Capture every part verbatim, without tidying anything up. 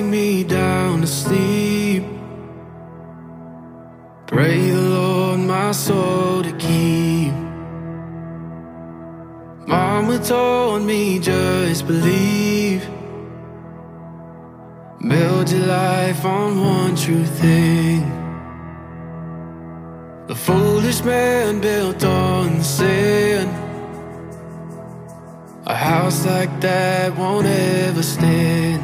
lulling me down to sleep. Pray the Lord my soul to keep. Mama told me just believe. Build your life on one true thing. The foolish man built on sand. A house like that won't ever stand.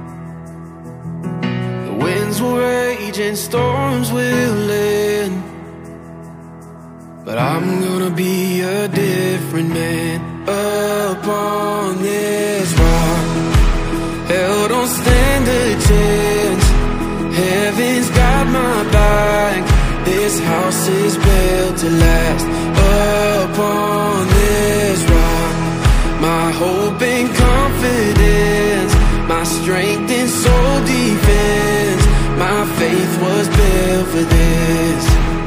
The winds will rage and storms will end, but I'm gonna be a different man. Upon this rock, hell don't stand a chance. Heaven's got my back. This house is built to last. Upon this rock, my hope and confidence, my strength and soul defense. My faith was built for this.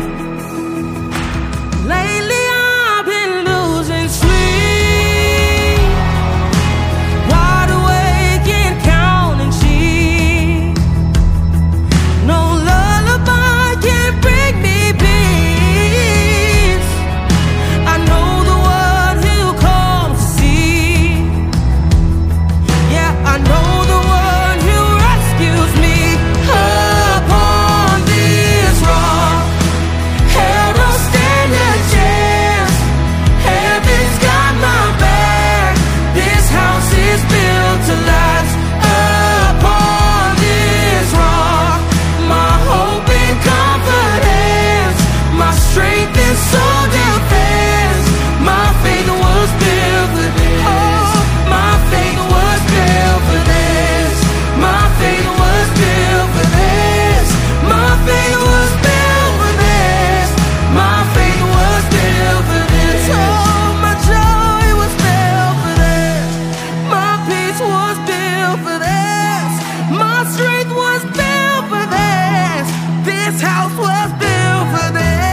Lately I've been losing sleep, wide awake and counting sheep. No lullaby can bring me peace. I know the one who comes to see. Yeah, I know the one who rescues me. Upon this rock, hell don't stand a chance. Heaven's got my back. This house is built to last. Upon this rock, my hope and confidence, my strength and soul defense. My faith was built for this. Oh, my faith was built for this. My faith was built for this. My faith was built for this. My faith was built for this. Oh, my joy was built for this. My peace was built for this. My strength was built for this. This house was built for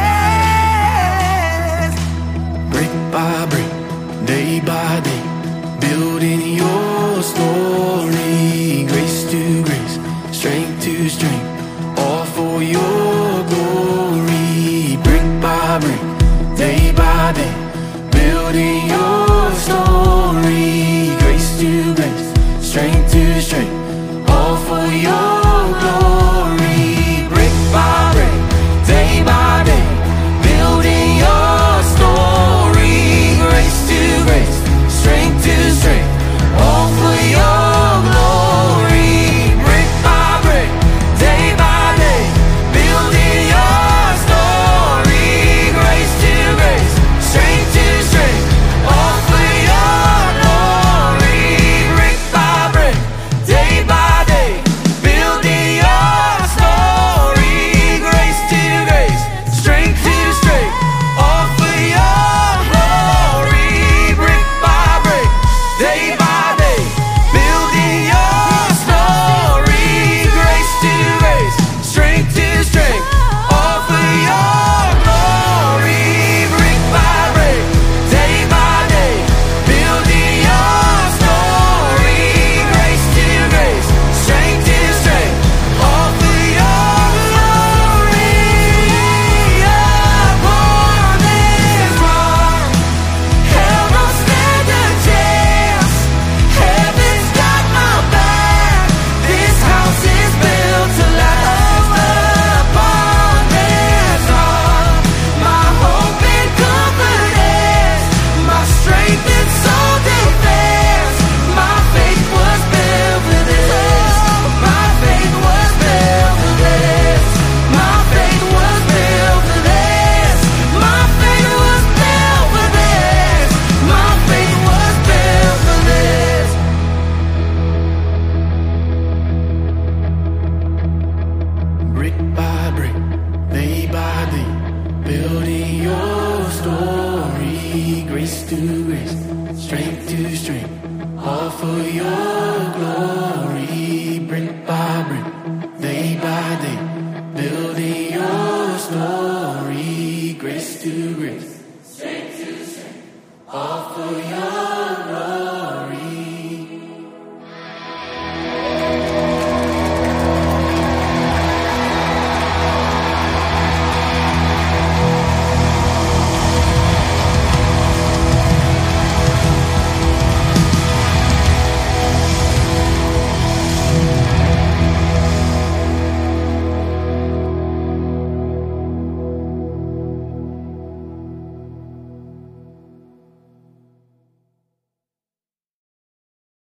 this. Brick by brick, day by day, building your story. Grace to grace, strength to strength, all for your glory. Brick by brick, day by day, building your story. Grace to grace, strength to strength, all for your glory. Brick by brick, day by day, building your story. Grace to grace, strength to strength, all for your glory. Brick by brick, day by day, building your story. Grace to grace, strength to strength, all for your glory. Brick by brick, day by day, building your story. Grace to grace, strength to strength, all for your glory. Brick by brick, day by day, building your story. Grace to grace, strength to strength, all for your glory. Brick by brick, day by day, building your story. Grace to grace, strength to strength, all for your glory. Upon this rock, hell don't stand a chance. Heaven's got my back. This house is built to last. Upon this rock, my hope and confidence, my strength and soul defense. My faith was built for this. My faith was built for this. My faith was built for this. My faith was built for this. My faith was built for this. Brick by brick, day by day, building your story. Grace to grace, strength to strength, all for your glory. Brick by brick, day by day, building your story. Grace to grace, strength to strength, all for your